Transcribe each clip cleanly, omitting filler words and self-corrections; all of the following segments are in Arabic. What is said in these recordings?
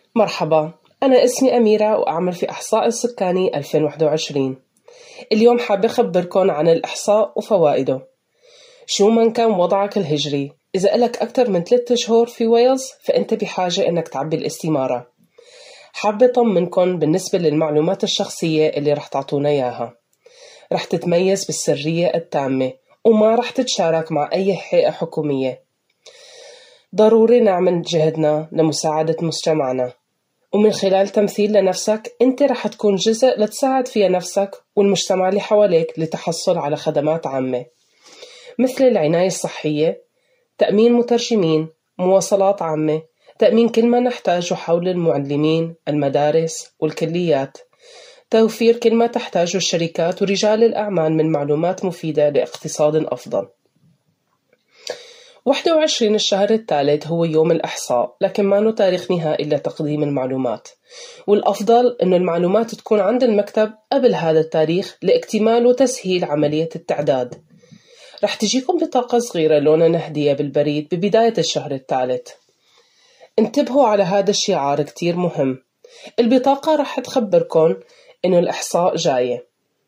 مرحبا، أنا اسمي أميرة وأعمل في إحصاء السكاني 2021. اليوم حابة أخبركن عن الإحصاء وفوائده. شو ما كان وضعك الهجري، إذا إلك أكتر من 3 شهور في ويلز فأنت بحاجة إنك تعبي الاستمارة. حابة طمنكن بالنسبة للمعلومات الشخصية اللي رح تعطونا إياها، رح تتميز بالسرية التامة وما رح تتشارك مع أي هيئة حكومية. ضروري نعمل جهدنا لمساعدة مجتمعنا، ومن خلال تمثيل لنفسك أنت رح تكون جزء لتساعد فيها نفسك والمجتمع اللي حواليك لتحصل على خدمات عامة مثل العناية الصحية، تأمين مترجمين، مواصلات عامة، تأمين كل ما نحتاجه حول المعلمين، المدارس والكليات، توفير كل ما تحتاجه الشركات ورجال الأعمال من معلومات مفيدة لاقتصاد أفضل. 21 الشهر الثالث هو يوم الإحصاء، لكن ما له تاريخ نهائي لتقديم المعلومات، والأفضل إنه المعلومات تكون عند المكتب قبل هذا التاريخ لاكتمال وتسهيل عملية التعداد. رح تجيكم بطاقة صغيرة لونها نهدية بالبريد ببداية الشهر الثالث. انتبهوا على هذا الشعار كتير مهم. البطاقة رح تخبركم إنه الإحصاء جاية.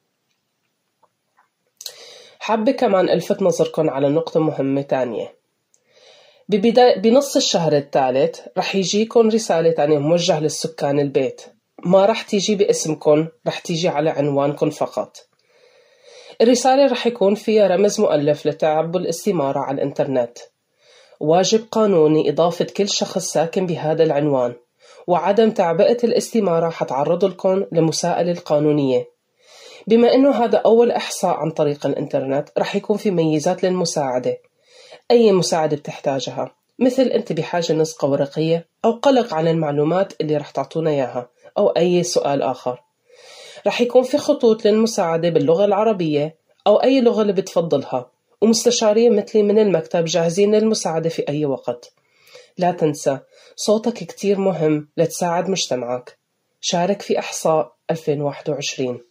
حابة كمان ألفت نظركم على نقطة مهمة تانية. بنص الشهر الثالث رح يجيكن رسالة تانية موجهة للسكان البيت، ما رح تيجي باسمكن، رح تيجي على عنوانكن فقط. الرسالة رح يكون فيها رمز مؤلف لتعبوا الاستمارة على الإنترنت. واجب قانوني إضافة كل شخص ساكن بهذا العنوان، وعدم تعبئة الاستمارة حتعرض لكم لمساءلة القانونية. بما إنه هذا أول إحصاء عن طريق الإنترنت رح يكون في ميزات للمساعدة. أي مساعدة بتحتاجها، مثل أنت بحاجة نسخة ورقية أو قلق عن المعلومات اللي رح تعطونا إياها أو أي سؤال آخر، رح يكون في خطوط للمساعدة باللغة العربية أو أي لغة اللي بتفضلها، ومستشارين مثلي من المكتب جاهزين للمساعدة في أي وقت. لا تنسى، صوتك كتير مهم لتساعد مجتمعك. شارك في إحصاء 2021.